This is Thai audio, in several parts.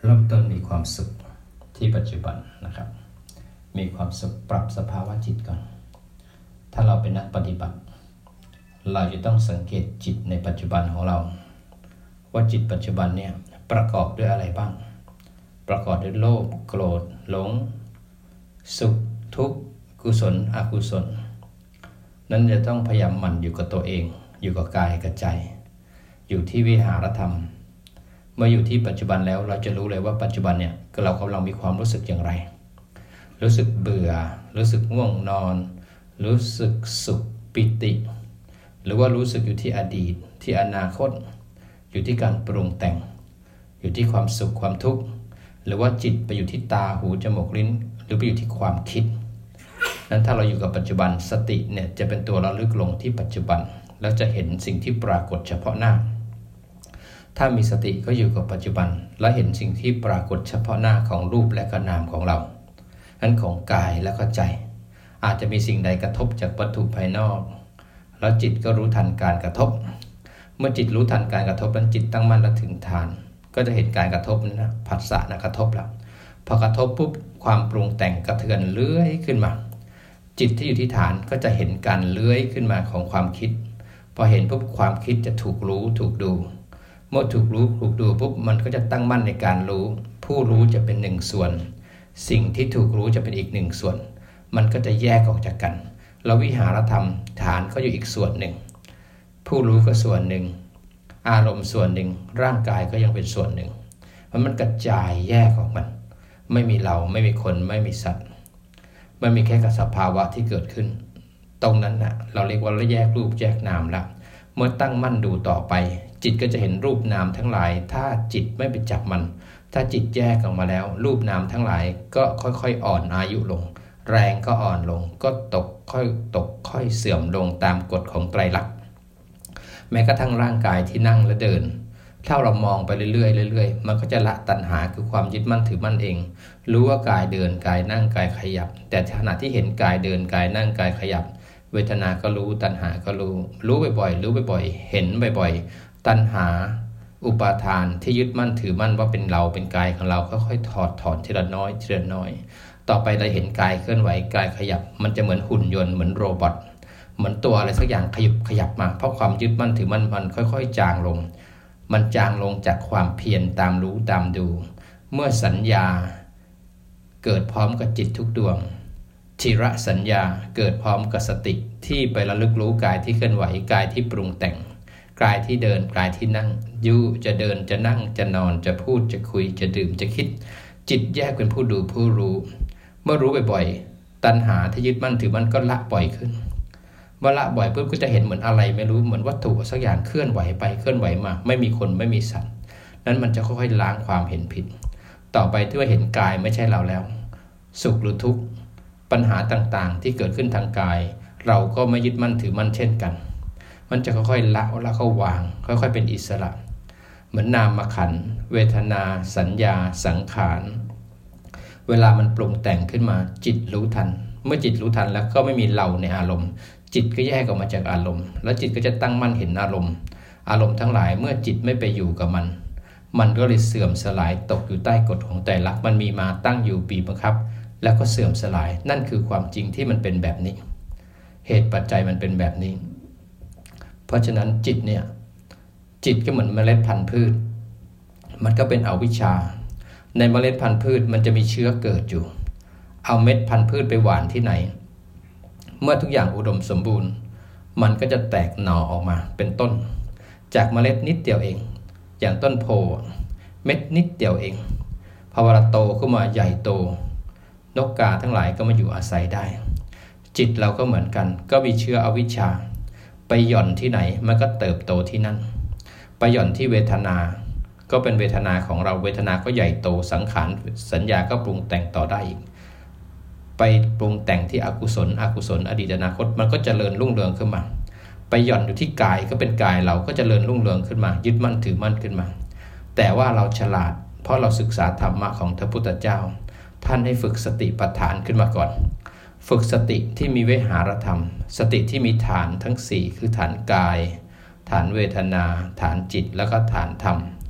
เริ่มต้นมีความสุขที่ปัจจุบันนะครับมีความสุขปรับสภาวะจิตก่อนถ้าเราเป็นนักปฏิบัติเราจะต้องสังเกตจิตในปัจจุบันของเราว่าจิตปัจจุบันเนี่ยประกอบด้วยอะไรบ้างประกอบด้วยโลภโกรธหลงสุขทุกข์กุศลอกุศลนั้นจะต้องพยายามหมั่นอยู่กับตัวเองอยู่กับกายกับใจอยู่ที่วิหารธรรมเมื่ออยู่ที่ปัจจุบันแล้วเราจะรู้เลยว่าปัจจุบันเนี่ยเรากำลังมีความรู้สึกอย่างไรรู้สึกเบื่อรู้สึกง่วงนอนรู้สึกสุขปิติหรือว่ารู้สึกอยู่ที่อดีตที่อนาคตอยู่ที่การปรุงแต่งอยู่ที่ความสุขความทุกข์หรือว่าจิตไปอยู่ที่ตาหูจมูกลิ้นหรือไปอยู่ที่ความคิดนั้นถ้าเราอยู่กับปัจจุบันสติเนี่ยจะเป็นตัวระลึกลงที่ปัจจุบันแล้วจะเห็นสิ่งที่ปรากฏเฉพาะหน้าถ้ามีสติก็อยู่กับปัจจุบันและเห็นสิ่งที่ปรากฏเฉพาะหน้าของรูปและก็นามของเรานั้นของกายและก็ใจอาจจะมีสิ่งใดกระทบจากวัตถุภายนอกแล้วจิตก็รู้ทันการกระทบเมื่อจิตรู้ทันการกระทบนั้นจิตตั้งมั่นและถึงฐานก็จะเห็นการกระทบนั้นนะผัสสะนะกระทบแล้วพอกระทบปุ๊บความปรุงแต่งกระเทือนเลื้อยขึ้นมาจิตที่อยู่ที่ฐานก็จะเห็นการเลื้อยขึ้นมาของความคิดพอเห็นปุ๊บความคิดจะถูกรู้ถูกดูเมื่อถูกรู้ถูกดูปุ๊บมันก็จะตั้งมั่นในการรู้ผู้รู้จะเป็นหนึ่งส่วนสิ่งที่ถูกรู้จะเป็นอีกหนึ่งส่วนมันก็จะแยกออกจากกันแล้ววิหารธรรมฐานก็อยู่อีกส่วนหนึ่งผู้รู้ก็ส่วนหนึ่งอารมณ์ส่วนหนึ่งร่างกายก็ยังเป็นส่วนหนึ่งมันกระจายแยกออกมันไม่มีเราไม่มีคนไม่มีสัตว์มันมีแค่กับสภาวะที่เกิดขึ้นตรงนั้นนะเราเรียกว่าแยกรูปแยกนามละเมื่อตั้งมั่นดูต่อไปจิตก็จะเห็นรูปนามทั้งหลายถ้าจิตไม่ไปจับมันถ้าจิตแยกออกมาแล้วรูปนามทั้งหลายก็ค่อยๆอ่อนอายุลงแรงก็อ่อนลงก็ตกค่อยเสื่อมลงตามกฎของไตรลักษณ์แม้กระทั่งร่างกายที่นั่งและเดินถ้าเรามองไปเรื่อยๆมันก็จะละตัณหาคือความยึดมั่นถือมั่นเองรู้ว่ากายเดินกายนั่งกายขยับแต่ขณะที่เห็นกายเดินกายนั่งกายขยับเวทนาก็รู้ตัณหาก็รู้บ่อยๆเห็นบ่อยๆตัณหาอุปาทานที่ยึดมั่นถือมั่นว่าเป็นเราเป็นกายของเราค่อยๆถอดถอนทีละน้อยต่อไปเราเห็นกายเคลื่อนไหวกายขยับมันจะเหมือนหุ่นยนต์เหมือนโรบอทเหมือนตัวอะไรสักอย่างขยับมาเพราะความยึดมั่นถือมั่นมันค่อยๆจางลงมันจางลงจากความเพียรตามรู้ตามดูเมื่อสัญญาเกิดพร้อมกับจิตทุกดวงทิระสัญญาเกิดพร้อมกับสติที่ไประลึกรู้กายที่เคลื่อนไหวกายที่ปรุงแต่งกายที่เดินกายที่นั่งจะเดินจะนั่งจะนอนจะพูดจะคุยจะดื่มจะคิดจิตแยกเป็นผู้ดูผู้รู้เมื่อรู้บ่อยๆตัณหาที่ยึดมั่นถือมั่นก็ละบ่อยขึ้นเมื่อละบ่อยปุ๊บก็จะเห็นเหมือนอะไรไม่รู้เหมือนวัตถุสักอย่างเคลื่อนไหวไปเคลื่อนไหวมาไม่มีคนไม่มีสัตว์นั้นมันจะค่อยๆล้างความเห็นผิดต่อไปที่ว่าเห็นกายไม่ใช่เราแล้วสุขหรือทุกข์ปัญหาต่างๆที่เกิดขึ้นทางกายเราก็ไม่ยึดมั่นถือมั่นเช่นกันมันจะค่อยๆละเข้าวางค่อยๆเป็นอิสระเหมือนนามขันธ์เวทนาสัญญาสังขารเวลามันปรุงแต่งขึ้นมาจิตรู้ทันเมื่อจิตรู้ทันแล้วก็ไม่มีเราในอารมณ์จิตก็แยกออกมาจากอารมณ์แล้วจิตก็จะตั้งมั่นเห็นอารมณ์ทั้งหลายเมื่อจิตไม่ไปอยู่กับมันก็เลยเสื่อมสลายตกอยู่ใต้กฎของไตรลักษณ์มันมีมาตั้งอยู่บีบบังคับแล้วก็เสื่อมสลายนั่นคือความจริงที่มันเป็นแบบนี้เหตุปัจจัยมันเป็นแบบนี้เพราะฉะนั้นจิตก็เหมือนเมล็ดพันธุ์พืชมันก็เป็นอวิชชาในเมล็ดพันธุ์พืชมันจะมีเชื้อเกิดอยู่เอาเม็ดพันธุ์พืชไปหว่านที่ไหนเมื่อทุกอย่างอุดมสมบูรณ์มันก็จะแตกหน่อออกมาเป็นต้นจากเมล็ดนิดเดียวเองอย่างต้นโพเม็ดนิดเดียวเองพอเวลาโตขึ้นมาใหญ่โตนกกาทั้งหลายก็มาอยู่อาศัยได้จิตเราก็เหมือนกันก็มีเชื้ออวิชชาไปหย่อนที่ไหนมันก็เติบโตที่นั่นไปหย่อนที่เวทนาก็เป็นเวทนาของเราเวทนาก็ใหญ่โตสังขารสัญญาก็ปรุงแต่งต่อได้อีกไปปรุงแต่งที่อกุศลอดีตอนาคตมันก็เจริญรุ่งเรืองขึ้นมาไปหย่อนอยู่ที่กายก็เป็นกายเราก็เจริญรุ่งเรืองขึ้นมายึดมั่นถือมั่นขึ้นมาแต่ว่าเราฉลาดเพราะเราศึกษาธรรมะของพระพุทธเจ้าท่านให้ฝึกสติปัฏฐานขึ้นมาก่อนฝึกสติที่มีวิหารธรรมสติที่มีฐานทั้ง4คือฐานกายฐานเวทนาฐานจิตแล้วก็ฐานธรรม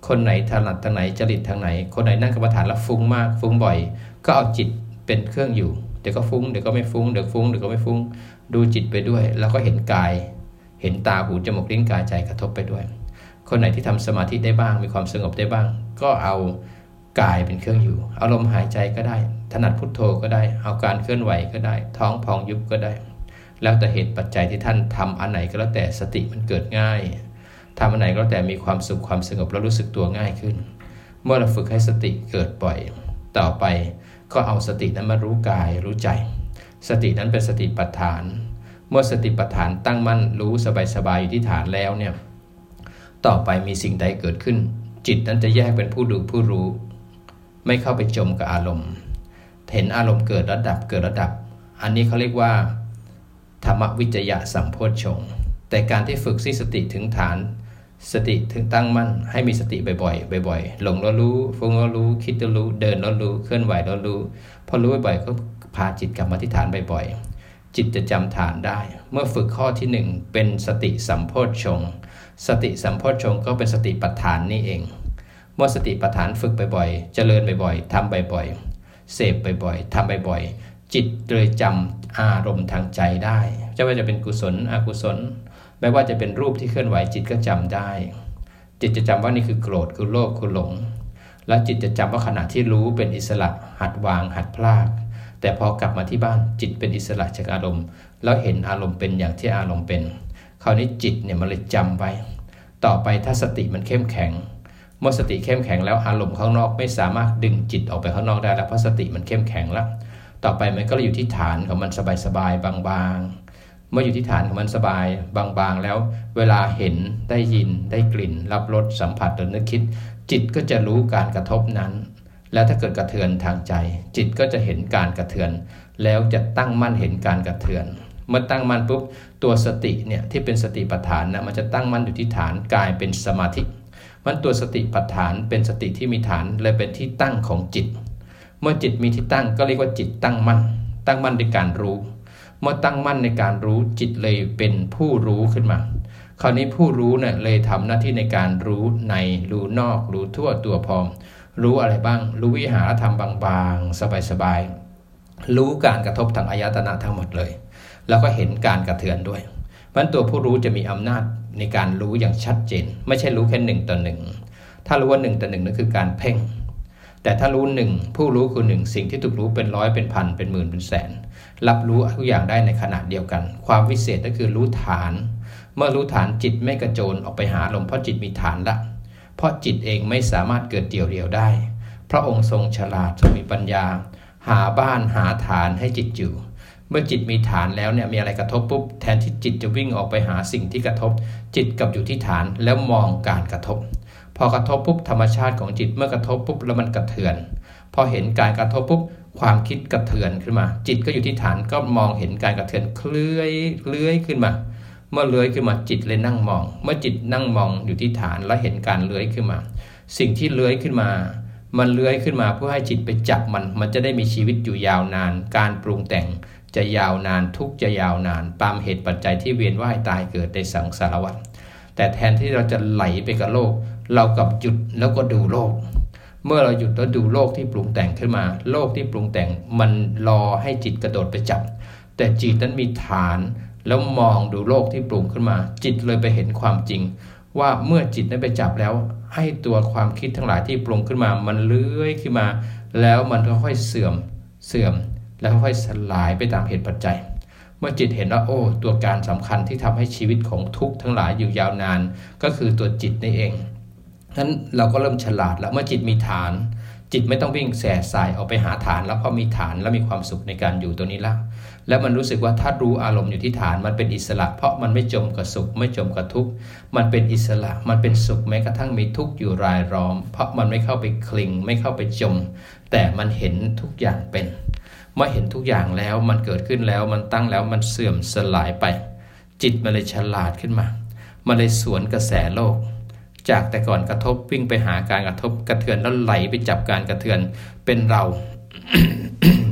คนไหนถนัดทางไหนจริตทางไหนคนไหนนั่งกรรมฐานแล้วฟุ้งมากฟุ้งบ่อยก็เอาจิตเป็นเครื่องอยู่เดี๋ยวก็ฟุ้งเดี๋ยวก็ไม่ฟุ้งเดี๋ยวฟุ้งเดี๋ยวก็ไม่ฟุ้งดูจิตไปด้วยแล้วก็เห็นกายเห็นตาหูจมูกลิ้นกายใจกระทบไปด้วยคนไหนที่ทำสมาธิได้บ้างมีความสงบได้บ้างก็เอากายเป็นเครื่องอยู่เอาลมหายใจก็ได้ถนัดพุทโธก็ได้เอาการเคลื่อนไหวก็ได้ท้องพองยุบก็ได้แล้วแต่เหตุปัจจัยที่ท่านทำอันไหนก็แล้วแต่สติมันเกิดง่ายทำอันไหนก็แล้วแต่มีความสุขความสงบแล้วรู้สึกตัวง่ายขึ้นเมื่อเราฝึกให้สติเกิดบ่อยต่อไปก็เอาสตินั้นมารู้กายรู้ใจสตินั้นเป็นสติปัฏฐานเมื่อสติปัฏฐานตั้งมั่นรู้สบายๆอยู่ที่ฐานแล้วเนี่ยต่อไปมีสิ่งใดเกิดขึ้นจิตนั้นจะแยกเป็นผู้ดูผู้รู้ไม่เข้าไปจมกับอารมณ์เห็นอารมณ์เกิดระดับเกิดระดับอันนี้เขาเรียกว่าธรรมวิจยะสัมโพชฌงค์แต่การที่ฝึกสติถึงฐานสติถึงตั้งมั่นให้มีสติบ่อยๆบ่อยๆหลงแล้วรู้ฟุ้งแล้วรู้คิดแล้วรู้เดินแล้วรู้เคลื่อนไหวแล้วรู้พอรู้บ่อยๆก็พาจิตกลับมาที่ฐานบ่อยๆจิตจะจำฐานได้เมื่อฝึกข้อที่1เป็นสติสัมโพชฌงค์สติสัมโพชฌงค์ก็เป็นสติปัฏฐานนี่เองเมื่อสติปัฏฐานฝึกบ่อยๆเจริญบ่อยๆทำบ่อยๆเสพบ่อยๆทำบ่อยๆจิตเลยจำอารมณ์ทางใจได้ไม่ว่าจะเป็นกุศลอกุศลไม่ว่าจะเป็นรูปที่เคลื่อนไหวจิตก็จำได้จิตจะจำว่านี่คือโกรธคือโลภคือหลงและจิตจะจำว่าขณะที่รู้เป็นอิสระหัดวางหัดพลากแต่พอกลับมาที่บ้านจิตเป็นอิสระจากอารมณ์แล้วเห็นอารมณ์เป็นอย่างที่อารมณ์เป็นคราวนี้จิตเนี่ยมันเลยจำไว้ต่อไปถ้าสติมันเข้มแข็งเมื่อสติเข้มแข็งแล้วอารมณ์ข้างนอกไม่สามารถดึงจิตออกไปข้างนอกได้แล้วเพราะสติมันเข้มแข็งแล้วต่อไปมันก็อยู่ที่ฐานของมันสบายๆบางๆเมื่ออยู่ที่ฐานของมันสบายบางๆแล้วเวลาเห็นได้ยินได้กลิ่นรับรสสัมผัสหรือนึกคิดจิตก็จะรู้การกระทบนั้นแล้วถ้าเกิดกระเทือนทางใจจิตก็จะเห็นการกระเทือนแล้วจะตั้งมั่นเห็นการกระเทือนเมื่อตั้งมั่นปุ๊บตัวสติเนี่ยที่เป็นสติปัฏฐานนะมันจะตั้งมั่นอยู่ที่ฐานกลายเป็นสมาธิมันตัวสติปัฏฐานเป็นสติที่มีฐานเลยเป็นที่ตั้งของจิตเมื่อจิตมีที่ตั้งก็เรียกว่าจิตตั้งมั่นในการรู้เมื่อตั้งมั่นในการรู้จิตเลยเป็นผู้รู้ขึ้นมาคราวนี้ผู้รู้เนี่ยเลยทำหน้าที่ในการรู้ในรู้นอกรู้ทั่วตัวพร้อมรู้อะไรบ้างรู้วิหารธรรมบางๆสบายๆรู้การกระทบทางอายตนะทั้งหมดเลยแล้วก็เห็นการกระเทือนด้วยเพราะฉะนั้นตัวผู้รู้จะมีอำนาจในการรู้อย่างชัดเจนไม่ใช่รู้แค่1 ต่อ 1ถ้ารู้ว่า1 ต่อ 1นั่นคือการเพ่งแต่ถ้ารู้1ผู้รู้คือ1สิ่งที่ถูกรู้เป็นร้อยเป็นพันเป็นหมื่นเป็นแสนรับรู้ทุกอย่างได้ในขณะเดียวกันความวิเศษก็คือรู้ฐานเมื่อรู้ฐานจิตไม่กระโจนออกไปหาลมเพราะจิตมีฐานละเพราะจิตเองไม่สามารถเกิดเดี่ยวได้พระองค์ทรงฉลาดทรงมีปัญญาหาบ้านหาฐานให้จิตอยู่เมื่อจิตมีฐานแล้วเนี่ยมีอะไรกระทบปุ๊บแทนที่จิตจะวิ่งออกไปหาสิ่งที่กระทบจิตกลับอยู่ที่ฐานแล้วมองการกระทบพอกระทบปุ๊บธรรมชาติของจิตเมื่อกระทบปุ๊บแล้วมันกระเทือนพอเห็นการกระทบปุ๊บความคิดกระเทือนขึ้นมาจิตก็อยู่ที่ฐานก็มองเห็นการกระเทือนเลื้อยขึ้นมาเมื่อเลื้อยขึ้นมาจิตเลยนั่งมองเมื่อจิตนั่งมองอยู่ที่ฐานแล้วเห็นการเลื้อยขึ้นมาสิ่งที่เลื้อยขึ้นมามันเลื้อยขึ้นมาเพื่อให้จิตไปจับมันจะได้มีชีวิตอยู่ยาวนานการปรุงแต่งจะยาวนานทุกจะยาวนานตามเหตุปัจจัยที่เวียนว่ายตายเกิดในสังสารวัฏแต่แทนที่เราจะไหลไปกับโลกเรากลับหยุดแล้วก็ดูโลกเมื่อเราหยุดแล้วดูโลกที่ปรุงแต่งขึ้นมาโลกที่ปรุงแต่งมันรอให้จิตกระโดดไปจับแต่จิตนั้นมีฐานแล้วมองดูโลกที่ปรุงขึ้นมาจิตเลยไปเห็นความจริงว่าเมื่อจิตนั้นไปจับแล้วให้ตัวความคิดทั้งหลายที่ปรุงขึ้นมามันเลื้อยขึ้นมาแล้วมันค่อยๆเสื่อมแล้วค่อยๆสลายไปตามเหตุปัจจัยเมื่อจิตเห็นว่าโอ้ตัวการสำคัญที่ทำให้ชีวิตของทุกข์ทั้งหลายอยู่ยาวนานก็คือตัวจิตนี่เองนั้นเราก็เริ่มฉลาดแล้วเมื่อจิตมีฐานจิตไม่ต้องวิ่งแส่สายออกไปหาฐานแล้วเพราะมีฐานแล้วมีความสุขในการอยู่ตัวนี้แล้วมันรู้สึกว่าถ้ารู้อารมณ์อยู่ที่ฐานมันเป็นอิสระเพราะมันไม่จมกับสุขไม่จมกับทุกข์มันเป็นอิสระมันเป็นสุขแม้กระทั่งมีทุกข์อยู่รายล้อมเพราะมันไม่เข้าไปคลิงไม่เข้าไปจมแต่มันเห็นทุกอย่างเป็นเมื่อเห็นทุกอย่างแล้วมันเกิดขึ้นแล้วมันตั้งแล้วมันเสื่อมสลายไปจิตมันเลยฉลาดขึ้นมามันเลยสวนกระแสโลกจากแต่ก่อนกระทบวิ่งไปหาการกระทบกระเทือนแล้วไหลไปจับการกระเทือนเป็นเรา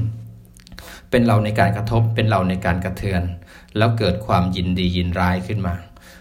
เป็นเราในการกระทบเป็นเราในการกระเทือนแล้วเกิดความยินดียินร้ายขึ้นมา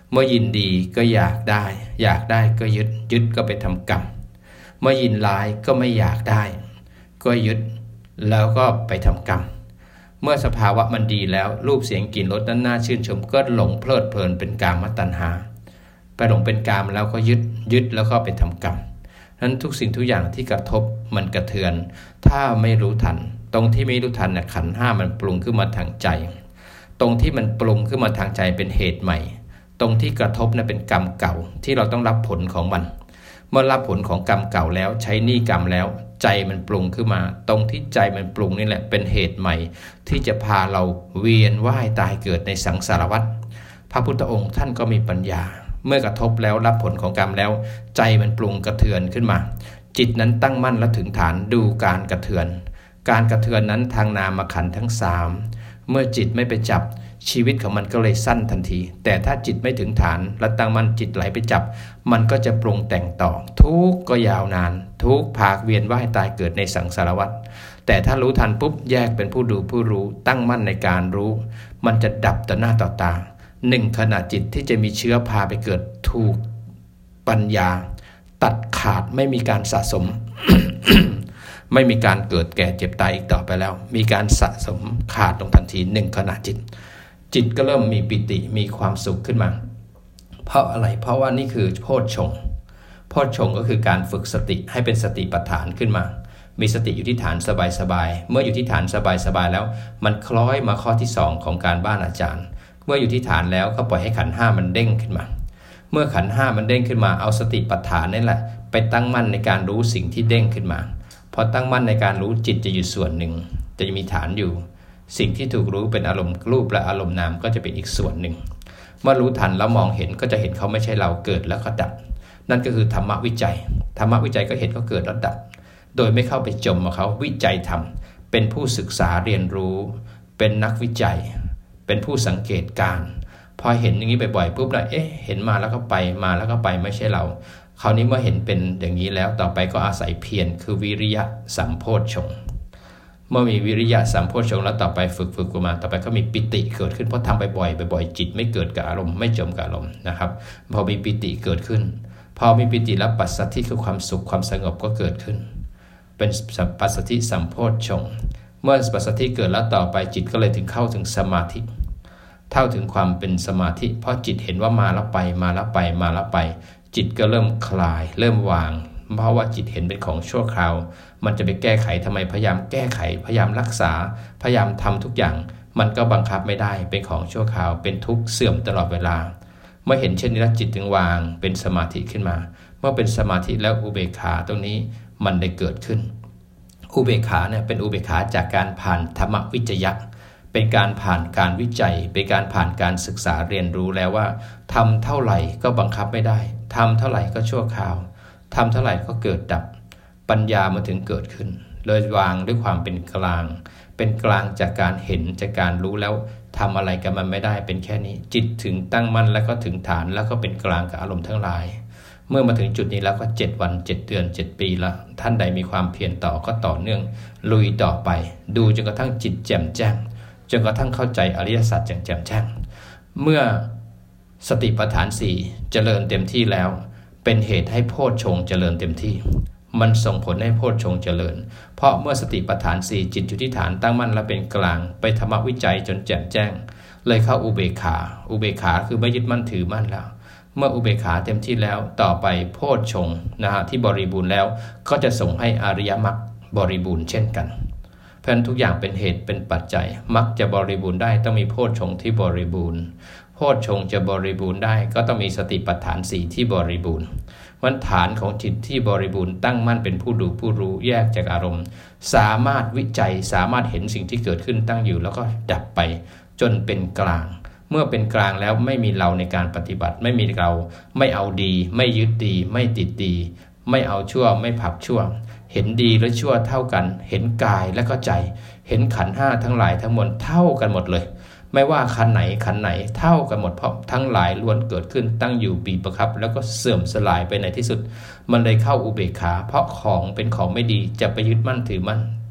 เมื่อยินดีก็อยากได้ก็ยึดก็ไปทำกรรมเมื่อยินร้ายก็ไม่อยากได้ก็ยึดแล้วก็ไปทำกรรมเมื่อสภาวะมันดีแล้วรูปเสียงกลิ่นรสนั้นน่าชื่นชมก็หลงเพลิดเพลินเป็นกามตัณหาไปหลงเป็นกามแล้วก็ยึดแล้วก็ไปทำกรรมนั้นทุกสิ่งทุกอย่างที่กระทบมันกระเทือนถ้าไม่รู้ทันตรงที่ไม่รู้ทันเนี่ยขันธ์ห้ามันปรุงขึ้นมาทางใจตรงที่มันปรุงขึ้นมาทางใจเป็นเหตุใหม่ตรงที่กระทบนั้นเป็นกรรมเก่าที่เราต้องรับผลของมันเมื่อรับผลของกรรมเก่าแล้วใช้หนี้กรรมแล้วใจมันปรุงขึ้นมาตรงที่ใจมันปรุงนี่แหละเป็นเหตุใหม่ที่จะพาเราเวียนว่ายตายเกิดในสังสารวัฏพระพุทธองค์ท่านก็มีปัญญาเมื่อกระทบแล้วรับผลของกรรมแล้วใจมันปรุงกระเทือนขึ้นมาจิตนั้นตั้งมั่นและถึงฐานดูการกระเทือนนั้นทางนามขันธ์ทั้ง3เมื่อจิตไม่ไปจับชีวิตของมันก็เลยสั้นทันทีแต่ถ้าจิตไม่ถึงฐานและตั้งมั่นจิตไหลไปจับมันก็จะปรุงแต่งต่อทุกข์ก็ยาวนานทุกข์พากเวียนว่ายตายเกิดในสังสารวัฏแต่ถ้ารู้ทันปุ๊บแยกเป็นผู้ดูผู้รู้ตั้งมั่นในการรู้มันจะดับต่อหน้าต่อตา1ขณะจิตที่จะมีเชื้อพาไปเกิดถูกปัญญาตัดขาดไม่มีการสะสม ไม่มีการเกิดแก่เจ็บตายอีกต่อไปแล้วมีการสะสมขาดลงทันที1ขณะจิตก็เริ่มมีปิติมีความสุขขึ้นมาเพราะอะไรเพราะว่านี่คือโพชฌงค์ก็คือการฝึกสติให้เป็นสติปัฏฐานขึ้นมามีสติอยู่ที่ฐานสบายๆเมื่ออยู่ที่ฐานสบายๆแล้วมันคล้อยมาข้อที่2ของการบ้านอาจารย์เมื่ออยู่ที่ฐานแล้วก็ปล่อยให้ขันธ์5มันเด้งขึ้นมาเมื่อขันธ์5มันเด้งขึ้นมาเอาสติปัฏฐานนี่แหละไปตั้งมั่นในการรู้สิ่งที่เด้งขึ้นมาพอตั้งมั่นในการรู้จิตจะอยู่ส่วนหนึ่งจะมีฐานอยู่สิ่งที่ถูกรู้เป็นอารมณ์รูปและอารมณ์นามก็จะเป็นอีกส่วนหนึ่งเมื่อรู้ทันแล้วมองเห็นก็จะเห็นเขาไม่ใช่เราเกิดแล้วก็ดับนั่นก็คือธรรมวิจัยก็เห็นเขาเกิดแล้วดับโดยไม่เข้าไปจมกับเขาวิจัยธรรมเป็นผู้ศึกษาเรียนรู้เป็นนักวิจัยเป็นผู้สังเกตการพอเห็นอย่างนี้บ่อยๆปุ๊บแล้วเห็นมาแล้วก็ไปไม่ใช่เราคราวนี้เมื่อเห็นเป็นอย่างนี้แล้วต่อไปก็อาศัยเพียรคือวิริยะสัมโพชฌงค์เมื่อมีวิริยะสัมโพชฌงค์แล้วต่อไปฝึกมาต่อไปก็มีปิติเกิดขึ้นเพราะทำบ่อยจิตไม่เกิดกับอารมณ์ไม่จมกับอารมณ์นะครับพอมีปิติเกิดขึ้นพอมีปิติแล้วปัสสัทธิคือความสุขความสงบก็เกิดขึ้นเป็นปัสสัทธิสัมโพชฌงค์เมื่อปัสสัทธิเกิดแล้วต่อไปจิตก็เลยถึงเข้าถึงสมาธิเท่าถึงความเป็นสมาธิเพราะจิตเห็นว่ามาแล้วไปจิตก็เริ่มคลายเริ่มวางเพราะว่าจิตเห็นเป็นของชั่วคราวมันจะไปแก้ไขทำไมพยายามแก้ไขพยายามรักษาพยายามทำทุกอย่างมันก็บังคับไม่ได้เป็นของชั่วคราวเป็นทุกข์เสื่อมตลอดเวลาเมื่อเห็นเช่นนี้แล้วจิตถึงวางเป็นสมาธิขึ้นมาเมื่อเป็นสมาธิแล้วอุเบกขาตรงนี้มันได้เกิดขึ้นอุเบกขาเนี่ยเป็นอุเบกขาจากการผ่านธรรมวิจยะเป็นการผ่านการวิจัยเป็นการผ่านการศึกษาเรียนรู้แล้วว่าทำเท่าไหร่ก็บังคับไม่ได้ทำเท่าไหร่ก็ชั่วคราวทำเท่าไหร่ก็เกิดดับปัญญามาถึงเกิดขึ้นเลยวางด้วยความเป็นกลางจากการเห็นจากการรู้แล้วทำอะไรกับมันไม่ได้เป็นแค่นี้จิตถึงตั้งมั่นแล้วก็ถึงฐานแล้วก็เป็นกลางกับอารมณ์ทั้งหลายเมื่อมาถึงจุดนี้แล้วก็7วัน7เดือน7ปีละท่านใดมีความเพียรต่อก็ต่อเนื่องลุยต่อไปดูจนกระทั่งจิตแจ่มแจ้งจนกระทั่งเข้าใจอริยสัจอย่างแจ่มแจ้งเมื่อสติปัฏฐาน4เจริญเต็มที่แล้วเป็นเหตุให้โพชฌงค์เจริญเต็มที่มันส่งผลให้โพชฌงค์เจริญเพราะเมื่อสติปัฏฐาน4จิตอยู่ที่ฐานตั้งมั่นและเป็นกลางไปธรรมวิจัยจนแจ่มแจ้งเลยเข้าอุเบกขาคือไม่ยึดมั่นถือมั่นแล้วเมื่ออุเบกขาเต็มที่แล้วต่อไปโพชฌงค์ที่บริบูรณ์แล้วก็จะส่งให้อริยมรรคบริบูรณ์เช่นกันเพราะฉะนั้นทุกอย่างเป็นเหตุเป็นปัจจัยมรรคจะบริบูรณ์ได้ต้องมีโพชฌงค์ที่บริบูรณ์โพชฌงค์จะบริบูรณ์ได้ก็ต้องมีสติปัฏฐาน4ที่บริบูรณ์วันฐานของจิตที่บริบูรณ์ตั้งมั่นเป็นผู้ดูผู้รู้แยกจากอารมณ์สามารถวิจัยสามารถเห็นสิ่งที่เกิดขึ้นตั้งอยู่แล้วก็ดับไปจนเป็นกลางเมื่อเป็นกลางแล้วไม่มีเราในการปฏิบัติไม่มีเราไม่เอาดีไม่ยึดดีไม่ติดดีไม่เอาชั่วไม่ผลักชั่วเห็นดีและชั่วเท่ากันเห็นกายและก็ใจเห็นขันธ์5ทั้งหลายทั้งมวลเท่ากันหมดเลยไม่ว่าขันธ์ไหนเท่ากันหมดเพราะทั้งหลายล้วนเกิดขึ้นตั้งอยู่บีบประคับแล้วก็เสื่อมสลายไปในที่สุดมันเลยเข้าอุเบกขาเพราะของเป็นของไม่ดีจะไปยึดมั่นถือมั่น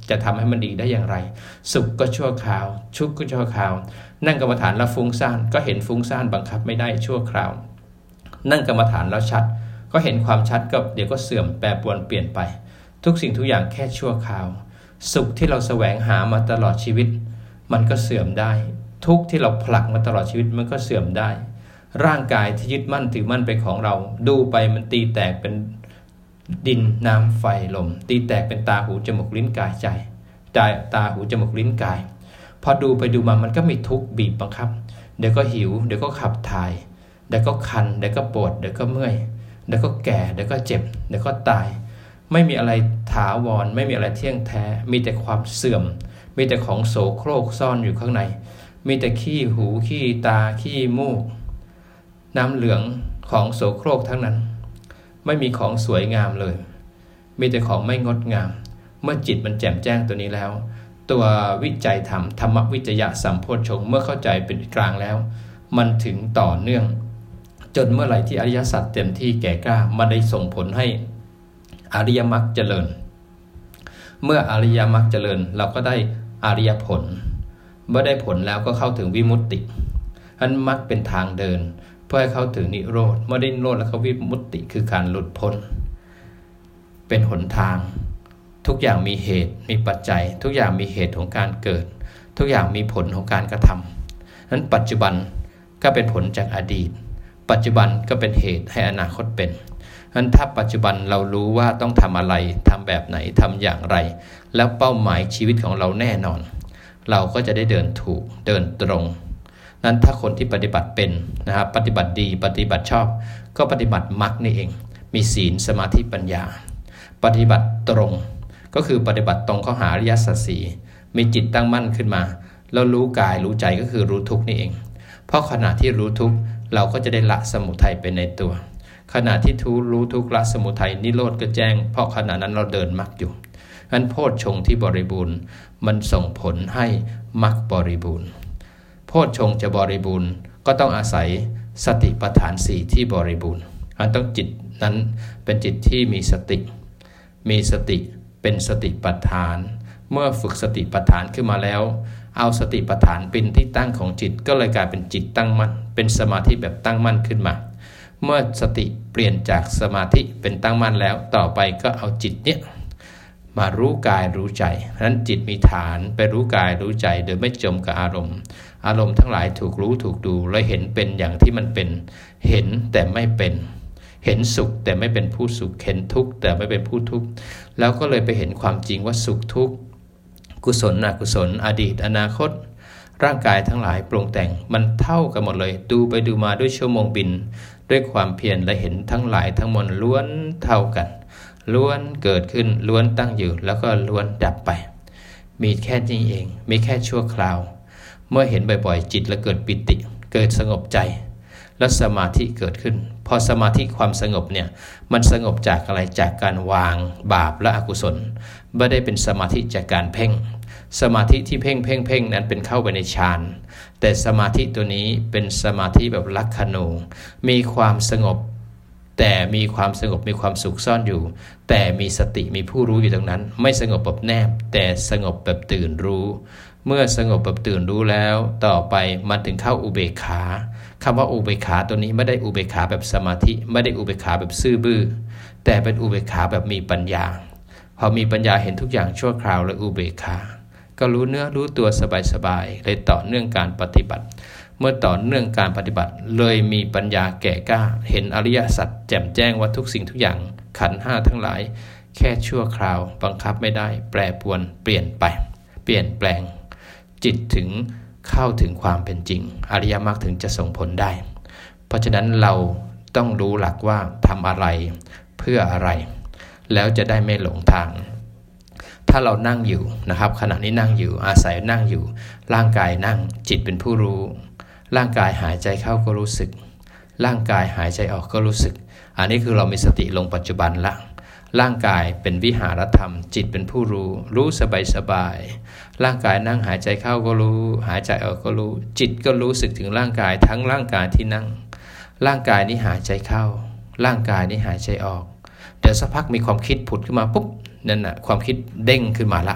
จะทำให้มันดีได้อย่างไรสุขก็ชั่วคราวทุกข์ก็ชั่วคราวนั่งกรรมฐานแล้วฟุ้งซ่านก็เห็นฟุ้งซ่านบังคับไม่ได้ชั่วคราวนั่งกรรมฐานแล้วชัดก็เห็นความชัดก็เดี๋ยวก็เสื่อมแปรปรวนเปลี่ยนไปทุกสิ่งทุกอย่างแค่ชั่วคราวสุขที่เราแสวงหามาตลอดชีวิตมันก็เสื่อมได้ทุกข์ที่เราผลักมาตลอดชีวิตมันก็เสื่อมได้ร่างกายที่ยึดมั่นถือมั่นเป็นของเราดูไปมันตีแตกเป็นดินน้ำไฟลมตีแตกเป็นตาหูจมูกลิ้นกายใจตาหูจมูกลิ้นกายพอดูไปดูมามันก็มีทุกข์บีบบังคับเดี๋ยวก็หิวเดี๋ยวก็ขับถ่ายเดี๋ยวก็คันเดี๋ยวก็ปวดเดี๋ยวก็เมื่อยเดี๋ยวก็แก่เดี๋ยวก็เจ็บเดี๋ยวก็ตายไม่มีอะไรถาวรไม่มีอะไรเที่ยงแท้มีแต่ความเสื่อมมีแต่ของโสโครกซ่อนอยู่ข้างในมีแต่ขี้หูขี้ตาขี้มูกน้ำเหลืองของโสโครกทั้งนั้นไม่มีของสวยงามเลยมีแต่ของไม่งดงามเมื่อจิตมันแจ่มแจ้งตัวนี้แล้วตัววิจัยธรรมวิจยะสัมโพชฌงค์เมื่อเข้าใจเป็นกลางแล้วมันถึงต่อเนื่องจนเมื่อไหร่ที่อริยสัจเต็มที่แก่กล้ามันได้ส่งผลให้อริยมรรคเจริญเมื่ออริยมรรคเจริญเราก็ได้อริยผลเมื่อได้ผลแล้วก็เข้าถึงวิมุตติอันมรรคเป็นทางเดินเพื่อให้เข้าถึงนิโรธเมื่อได้นิโรธแล้วก็วิมุตติคือการหลุดพ้นเป็นหนทางทุกอย่างมีเหตุมีปัจจัยทุกอย่างมีเหตุของการเกิดทุกอย่างมีผลของการกระทำนั้นปัจจุบันก็เป็นผลจากอดีตปัจจุบันก็เป็นเหตุให้อนาคตเป็นนั้นถ้าปัจจุบันเรารู้ว่าต้องทำอะไรทำแบบไหนทำอย่างไรแล้วเป้าหมายชีวิตของเราแน่นอนเราก็จะได้เดินถูกเดินตรงนั้นถ้าคนที่ปฏิบัติเป็นนะครับปฏิบัติดีปฏิบัติชอบก็ปฏิบัติมรรคนี่เองมีศีลสมาธิปัญญาปฏิบัติตรงก็คือปฏิบัติตรงเข้าหาอริยสัจสี่มีจิตตั้งมั่นขึ้นมาแล้วรู้กายรู้ใจก็คือรู้ทุกข์นี่เองเพราะขณะที่รู้ทุกข์เราก็จะได้ละสมุทัยเป็นในตัวขณะที่รู้ทุกข์ละสมุทัยนิโรธก็แจ้งเพราะขณะนั้นเราเดินมรรคอยู่งั้นโพชฌงค์ที่บริบูรณ์มันส่งผลให้มรรคบริบูรณ์โพชฌงค์จะบริบูรณ์ก็ต้องอาศัยสติปัฏฐานสี่ที่บริบูรณ์ต้องจิตนั้นเป็นจิตที่มีสติเป็นสติปัฏฐานเมื่อฝึกสติปัฏฐานขึ้นมาแล้วเอาสติปัฏฐานเป็นที่ตั้งของจิตก็เลยกลายเป็นจิตตั้งมั่นเป็นสมาธิแบบตั้งมั่นขึ้นมาเมื่อสติเปลี่ยนจากสมาธิเป็นตั้งมั่นแล้วต่อไปก็เอาจิตเนี่ยมารู้กายรู้ใจฉะนั้นจิตมีฐานไปรู้กายรู้ใจโดยไม่จมกับอารมณ์ทั้งหลายถูกรู้ถูกดูและเห็นเป็นอย่างที่มันเป็นเห็นแต่ไม่เป็นเห็นสุขแต่ไม่เป็นผู้สุขเห็นทุกข์แต่ไม่เป็นผู้ทุกข์แล้วก็เลยไปเห็นความจริงว่าสุขทุกข์กุศลอกุศลอดีตอนาคตร่างกายทั้งหลายปรุงแต่งมันเท่ากันหมดเลยดูไปดูมาด้วยชั่วโมงบินด้วยความเพียรและเห็นทั้งหลายทั้งมวลล้วนเท่ากันล้วนเกิดขึ้นล้วนตั้งอยู่แล้วก็ล้วนดับไปมีแค่นี้เองมีแค่ชั่วคราวเมื่อเห็นบ่อยๆจิตแล้วเกิดปิติเกิดสงบใจแล้วสมาธิเกิดขึ้นพอสมาธิความสงบเนี่ยมันสงบจากอะไรจากการวางบาปและอกุศลไม่ได้เป็นสมาธิจากการเพ่งสมาธิที่เพ่งนั้นเป็นเข้าไปในฌานแต่สมาธิตัวนี้เป็นสมาธิแบบลักขณูมีความสงบแต่มีความสงบมีความสุขซ่อนอยู่แต่มีสติมีผู้รู้อยู่ตรงนั้นไม่สงบแบบแนบแต่สงบแบบตื่นรู้เมื่อสงบแบบตื่นรู้แล้วต่อไปมันถึงเข้าอุเบกขาคำว่าอุเบกขาตัวนี้ไม่ได้อุเบกขาแบบสมาธิไม่ได้อุเบกขาแบบซื่อบื้อแต่เป็นอุเบกขาแบบมีปัญญาพอมีปัญญาเห็นทุกอย่างชั่วคราวและอุเบกขาก็รู้เนื้อรู้ตัวสบายๆเลยต่อเนื่องการปฏิบัติเมื่อต่อเนื่องการปฏิบัติเลยมีปัญญาแก่กล้าเห็นอริยสัจแจ่มแจ้งว่าทุกสิ่งทุกอย่างขันธ์ห้าทั้งหลายแค่ชั่วคราวบังคับไม่ได้แปรปรวนเปลี่ยนไปเปลี่ยนแปลงจิตถึงเข้าถึงความเป็นจริงอริยมรรคถึงจะส่งผลได้เพราะฉะนั้นเราต้องรู้หลักว่าทำอะไรเพื่ออะไรแล้วจะได้ไม่หลงทางถ้าเรานั่งอยู่นะครับขณะนี้นั่งอยู่อาศัยนั่งอยู่ร่างกายนั่งจิตเป็นผู้รู้ร่างกายหายใจเข้าก็รู้สึกร่างกายหายใจออกก็รู้สึกอันนี้คือเรามีสติลงปัจจุบันละร่างกายเป็นวิหารธรรมจิตเป็นผู้รู้สบายร่างกายนั่งหายใจเข้าก็รู้หายใจออกก็รู้จิตก็รู้สึกถึงร่างกายทั้งร่างกายที่นั่งร่างกายนี้หายใจเข้าร่างกายนี้หายใจออกเดี๋ยวสักพักมีความคิดผุดขึ้นมาปุ๊บนั่นน่ะความคิดเด้งขึ้นมาละ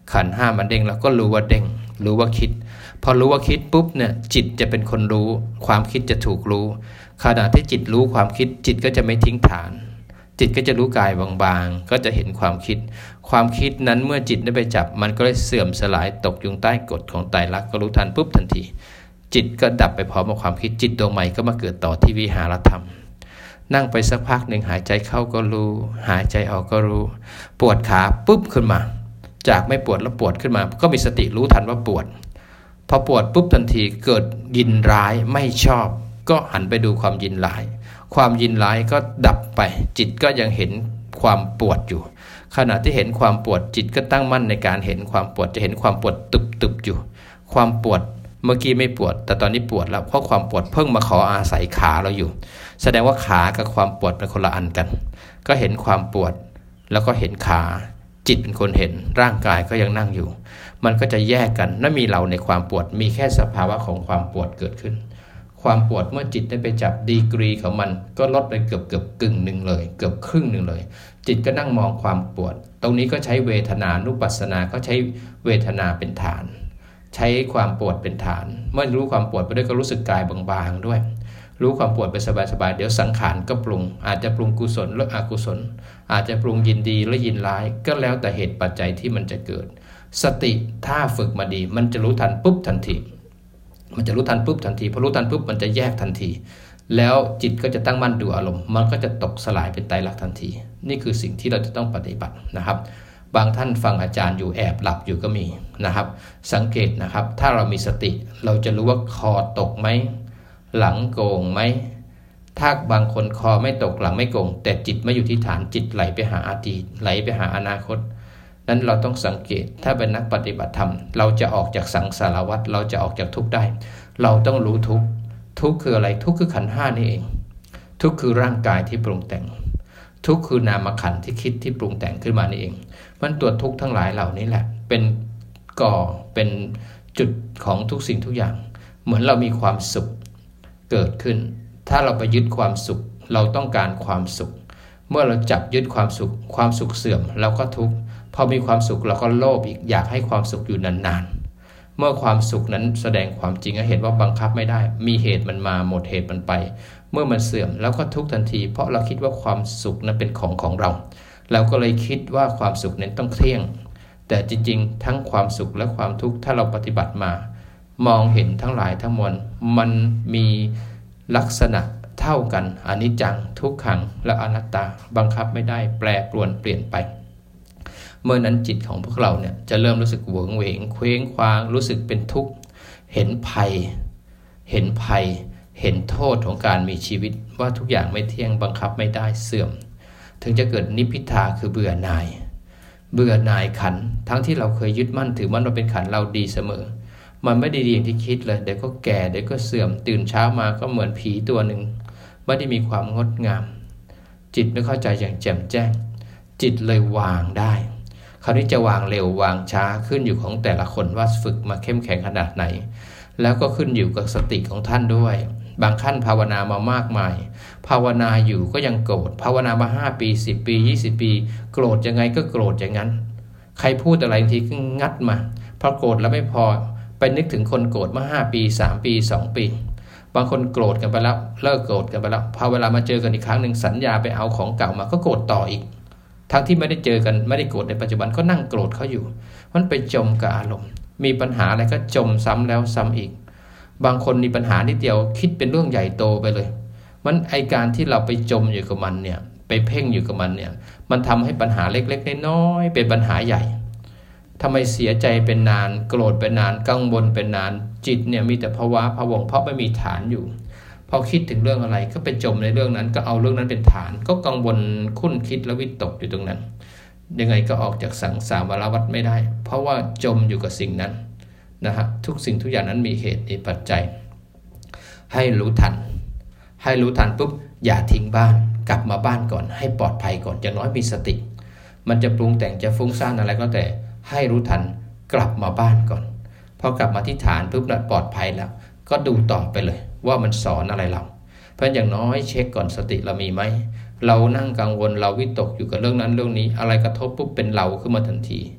ขันธ์ห้ามันเด้งเราก็รู้ว่าเด้งรู้ว่าคิดพอรู้ว่าคิดปุ๊บเนี่ยจิตจะเป็นคนรู้ความคิดจะถูกรู้ขณะที่จิตรู้ความคิดจิตก็จะไม่ทิ้งฐานจิตก็จะรู้กายบางๆก็จะเห็นความคิดความคิดนั้นเมื่อจิตได้ไปจับมันก็เลยเสื่อมสลายตกอยู่ใต้กฎของไตรลักษณ์ก็รู้ทันปุ๊บทันทีจิตก็ดับไปพร้อมกับความคิดจิตดวงใหม่ก็มาเกิดต่อที่วิหารธรรมนั่งไปสักพักหนึ่งหายใจเข้าก็รู้หายใจออกก็รู้ปวดขาปุ๊บขึ้นมาจากไม่ปวดแล้วปวดขึ้นมาก็มีสติรู้ทันว่าปวดพอปวดปุ๊บทันทีเกิดยินร้ายไม่ชอบก็หันไปดูความยินร้ายความยินร้ายก็ดับไปจิตก็ยังเห็นความปวดอยู่ขณะที่เห็นความปวดจิตก็ตั้งมั่นในการเห็นความปวดจะเห็นความปวดตึบๆอยู่ความปวดเมื่อกี้ไม่ปวดแต่ตอนนี้ปวดแล้วเพราะความปวดเพิ่งมาขออาศัยขาเราอยู่แสดงว่าขากับความปวดเป็นคนละอันกันก็เห็นความปวดแล้วก็เห็นขาจิตเป็นคนเห็นร่างกายก็ยังนั่งอยู่มันก็จะแยกกันไม่มีเราในความปวดมีแค่สภาวะของความปวดเกิดขึ้นความปวดเมื่อจิตได้ไปจับดีกรีของมันก็ลดไปเกือบกึ่งหนึ่งเลยเกือบครึ่งหนึ่งเลยจิตก็นั่งมองความปวดตรงนี้ก็ใช้เวทนานุปัสสนาก็ใช้เวทนาเป็นฐานใช้ความปวดเป็นฐานเมื่อรู้ความปวดไปด้วยก็รู้สึกกายบางๆด้วยรู้ความปวดไปสบายๆเดี๋ยวสังขารก็ปรุงอาจจะปรุงกุศลหรืออกุศลอาจจะปรุงยินดีหรือยินร้ายก็แล้วแต่เหตุปัจจัยที่มันจะเกิดสติถ้าฝึกมาดีมันจะรู้ทันปุ๊บทันทีมันจะรู้ทันปุ๊บทันทีพอรู้ทันปุ๊บมันจะแยกทันทีแล้วจิตก็จะตั้งมั่นดูอารมณ์มันก็จะตกสลายเป็นไตรลักษณ์ทันทีนี่คือสิ่งที่เราจะต้องปฏิบัตินะครับบางท่านฟังอาจารย์อยู่แอบหลับอยู่ก็มีนะครับสังเกตนะครับถ้าเรามีสติเราจะรู้ว่าคอตกไหมหลังโก่งไหมถ้าบางคนคอไม่ตกหลังไม่โก่งแต่จิตไม่อยู่ที่ฐานจิตไหลไปหาอดีตไหลไปหาอนาคตนั้นเราต้องสังเกตถ้าเป็นนักปฏิบัติธรรมเราจะออกจากสังสารวัฏเราจะออกจากทุกข์ได้เราต้องรู้ทุกข์ทุกข์คืออะไรทุกข์คือขันธ์ห้านี่เองทุกข์คือร่างกายที่ปรุงแต่งทุกข์คือนามขันธ์ที่คิดที่ปรุงแต่งขึ้นมานี่เองมันตัวทุกข์ทั้งหลายเหล่านี้แหละเป็นก่อเป็นจุดของทุกสิ่งทุกอย่างเหมือนเรามีความสุขเกิดขึ้นถ้าเราไปยึดความสุขเราต้องการความสุขเมื่อเราจับยึดความสุขเสื่อมเราก็ทุกข์พอมีความสุขเราก็โลภอีกอยากให้ความสุขอยู่นานๆเมื่อความสุขนั้นแสดงความจริงให้เห็นว่าบังคับไม่ได้มีเหตุมันมาหมดเหตุมันไปเมื่อมันเสื่อมแล้วก็ทุกข์ทันทีเพราะเราคิดว่าความสุขนั้นเป็นของเราเราก็เลยคิดว่าความสุขนั้นต้องเที่ยงแต่จริงๆทั้งความสุขและความทุกข์ถ้าเราปฏิบัติมามองเห็นทั้งหลายทั้งมวลมันมีลักษณะเท่ากันอนิจจังทุกขังและอนัตตาบังคับไม่ได้แปรปรวนเปลี่ยนไปเมื่อนั้นจิตของพวกเราเนี่ยจะเริ่มรู้สึกหวงเหวงเคว้งคว้างรู้สึกเป็นทุกข์เห็นภัยเห็นโทษของการมีชีวิตว่าทุกอย่างไม่เที่ยงบังคับไม่ได้เสื่อมถึงจะเกิดนิพพิทาคือเบื่อหน่ายขันธ์ทั้งที่เราเคยยึดมั่นถือมั่นว่าเป็นขันธ์เราดีเสมอมันไม่ได้ดีอย่างที่คิดเลยเดี๋ยวก็แก่เดี๋ยวก็เสื่อมตื่นเช้ามาก็เหมือนผีตัวหนึ่งไม่ได้มีความงดงามจิตไม่เข้าใจอย่างแจ่มแจ้งจิตเลยวางได้คราวนี้จะวางเร็ววางช้าขึ้นอยู่ของแต่ละคนว่าฝึกมาเข้มแข็งขนาดไหนแล้วก็ขึ้นอยู่กับสติของท่านด้วยบางขั้นภาวนามามากมายภาวนาอยู่ก็ยังโกรธภาวนามา5 ปี10 ปี20 ปีโกรธยังไงก็โกรธอย่างนั้นใครพูดอะไรทีก็งัดมาพอโกรธแล้วไม่พอไปนึกถึงคนโกรธมา5 ปี3 ปี2 ปีบางคนโกรธกันไปแล้วเลิกโกรธกันไปแล้วพอเวลามาเจอกันอีกครั้งหนึ่งสัญญาไปเอาของเก่ามาก็โกรธต่ออีกทั้งที่ไม่ได้เจอกันไม่ได้โกรธในปัจจุบันก็นั่งโกรธเขาอยู่มันไปจมกับอารมณ์มีปัญหาอะไรก็จมซ้ำแล้วซ้ำอีกบางคนมีปัญหานิดเดียวคิดเป็นเรื่องใหญ่โตไปเลยมันไอการที่เราไปจมอยู่กับมันเนี่ยไปเพ่งอยู่กับมันเนี่ยมันทำให้ปัญหาเล็กๆน้อยๆเป็นปัญหาใหญ่ทำไมเสียใจเป็นนานโกรธเป็นนานกังวลเป็นนานจิตเนี่ยมีแต่ภาวะพะวงเพราะไม่มีฐานอยู่พอคิดถึงเรื่องอะไรก็ไปจมในเรื่องนั้นก็เอาเรื่องนั้นเป็นฐานก็กังวลคุ้นคิดและวิตกอยู่ตรงนั้นยังไงก็ออกจากสังสารวัฏไม่ได้เพราะว่าจมอยู่กับสิ่งนั้นนะฮะทุกสิ่งทุกอย่างนั้นมีเหตุมีปัจจัยให้รู้ทันปุ๊บอย่าทิ้งบ้านกลับมาบ้านก่อนให้ปลอดภัยก่อนอย่างน้อยมีสติมันจะปรุงแต่งจะฟุ้งซ่านอะไรก็แต่ให้รู้ทันกลับมาบ้านก่อนพอกลับมาที่ฐานปุ๊บปลอดภัยแล้วก็ดูต่อไปเลยว่ามันสอนอะไรเราเพราะอย่างน้อยเช็คก่อนสติเรามีไหมเรานั่งกังวลเราวิตกอยู่กับเรื่องนั้นเรื่องนี้อะไรกระทบปุ๊บเป็นเราขึ้นมาทันที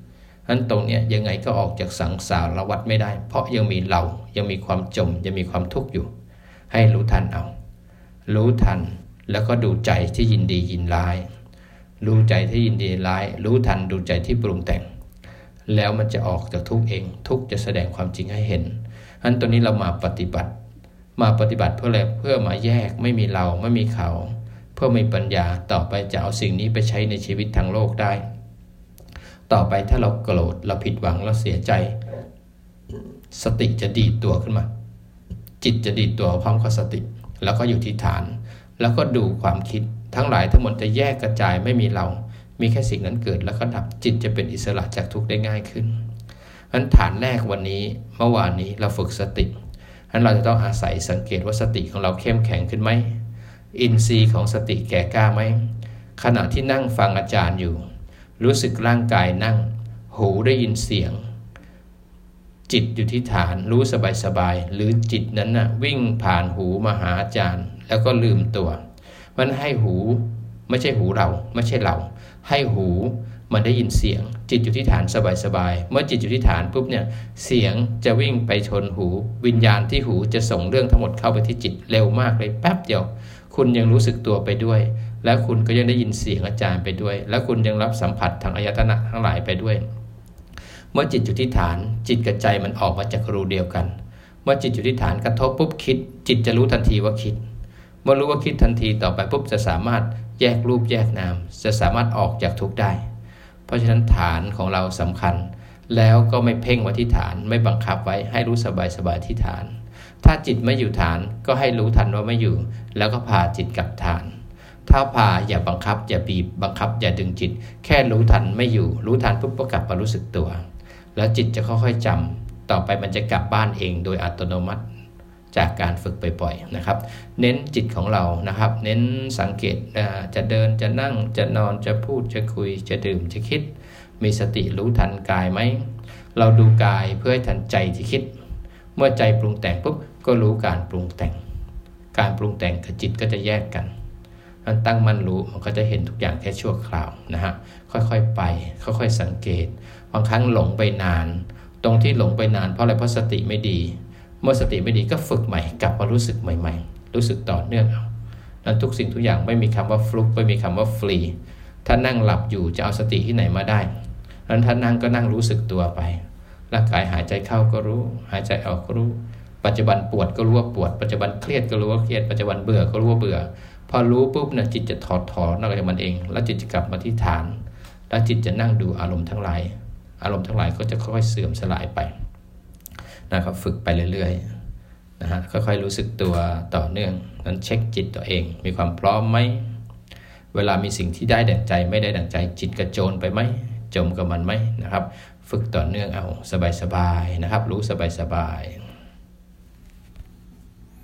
นั้นตรงเนี้ยยังไงก็ออกจากสังสารวัฏไม่ได้เพราะยังมีเรายังมีความจมยังมีความทุกข์อยู่ให้รู้ทันเอารู้ทันแล้วก็ดูใจที่ยินดียินร้ายรู้ใจที่ยินดีร้ายรู้ทันดูใจที่ปรุงแต่งแล้วมันจะออกจากทุกข์เองทุกข์จะแสดงความจริงให้เห็นอันตัวนี้เรามาปฏิบัติเพื่ออะไรเพื่อมาแยกไม่มีเราไม่มีเขาเพื่อมีปัญญาต่อไปจะเอาสิ่งนี้ไปใช้ในชีวิตทางโลกได้ต่อไปถ้าเราโกรธเราผิดหวังเราเสียใจสติจะดีดตัวขึ้นมาจิตจะดีดตัวพร้อมกับสติแล้วก็อยู่ที่ฐานแล้วก็ดูความคิดทั้งหลายทั้งหมดจะแยกกระจายไม่มีเรามีแค่สิ่งนั้นเกิดแล้วก็ดับจิตจะเป็นอิสระจากทุกข์ได้ง่ายขึ้นอันฐานแรกวันนี้เมื่อวานนี้เราฝึกสติอันเราจะต้องอาศัยสังเกตว่าสติของเราเข้มแข็งขึ้นไหมอินทรีย์ของสติแก่กล้าไหมขณะที่นั่งฟังอาจารย์อยู่รู้สึกร่างกายนั่งหูได้ยินเสียงจิตอยู่ที่ฐานรู้สบายๆหรือจิตนั้นน่ะวิ่งผ่านหูมาหาอาจารย์แล้วก็ลืมตัวมันให้หูไม่ใช่หูเราไม่ใช่เราให้หูมันได้ยินเสียงจิตอยู่ที่ฐานสบายๆเมื่อจิตอยู่ที่ฐานปุ๊บเนี่ยเสียงจะวิ่งไปชนหูวิญญาณที่หูจะส่งเรื่องทั้งหมดเข้าไปที่จิตเร็วมากเลยแป๊บเดียวคุณยังรู้สึกตัวไปด้วยแล้วคุณก็ยังได้ยินเสียงอาจารย์ไปด้วยแล้วคุณยังรับสัมผัสทางอายตนะทั้งหลายไปด้วยเมื่อจิตอยู่ที่ฐานจิตกับใจมันออกมาจากรูเดียวกันเมื่อจิตอยู่ที่ฐานกระทบปุ๊บคิดจิตจะรู้ทันทีว่าคิดเมื่อรู้ว่าคิดทันทีต่อไปปุ๊บจะสามารถแยกรูปแยกนามจะสามารถออกจากทุกข์ได้เพราะฉะนั้นฐานของเราสำคัญแล้วก็ไม่เพ่งไว้ที่ฐานไม่บังคับไว้ให้รู้สบายที่ฐานถ้าจิตไม่อยู่ฐานก็ให้รู้ทันว่าไม่อยู่แล้วก็พาจิตกลับฐานถ้าพาอย่าบังคับอย่าบีบบังคับอย่าดึงจิตแค่รู้ทันไม่อยู่รู้ทันปุ๊บก็กลับมารู้สึกตัวแล้วจิตจะค่อยๆจำต่อไปมันจะกลับบ้านเองโดยอัตโนมัติจากการฝึกบ่อยๆนะครับเน้นจิตของเรานะครับเน้นสังเกตจะเดินจะนั่งจะนอนจะพูดจะคุยจะดื่มจะคิดมีสติรู้ทันกายไหมเราดูกายเพื่อให้ทันใจที่คิดเมื่อใจปรุงแต่งปุ๊บก็รู้การปรุงแต่งการปรุงแต่งกับจิตก็จะแยกกันมันตั้งมั่นรู้มันก็จะเห็นทุกอย่างแค่ชั่วคราวนะฮะค่อยๆไปค่อยๆสังเกตบางครั้งหลงไปนานตรงที่หลงไปนานเพราะอะไรเพราะสติไม่ดีเมื่อสติไม่ดีก็ฝึกใหม่กลับมารู้สึกใหม่ๆรู้สึกต่อเนื่องเอานั้นทุกสิ่งทุกอย่างไม่มีคำว่าฟลุกไม่มีคำว่าฟรีถ้านั่งหลับอยู่จะเอาสติที่ไหนมาได้นั้นถ้านั่งก็นั่งรู้สึกตัวไปร่างกายหายใจเข้าก็รู้หายใจออกก็รู้ปัจจุบันปวดก็รู้ว่าปวดปัจจุบันเครียดก็รู้ว่าเครียดปัจจุบันเบื่อก็รู้ว่าเบื่อพอรู้ปุ๊บเนี่ยจิตจะถอดถอนออกจากมันเองแล้วจิตจะกลับมาที่ฐานแล้วจิตจะนั่งดูอารมณ์ทั้งหลายก็จะค่อยๆเสื่อมสลายไปนะครับฝึกไปเรื่อยๆนะฮะค่อยๆรู้สึกตัวต่อเนื่องนั้นเช็คจิตตัวเองมีความพร้อมไหมเวลามีสิ่งที่ได้ดั่งใจไม่ได้ดั่งใจจิตกระโจนไปไหมจมกับมันไหมนะครับฝึกต่อเนื่องเอาสบายๆนะครับรู้สบายๆ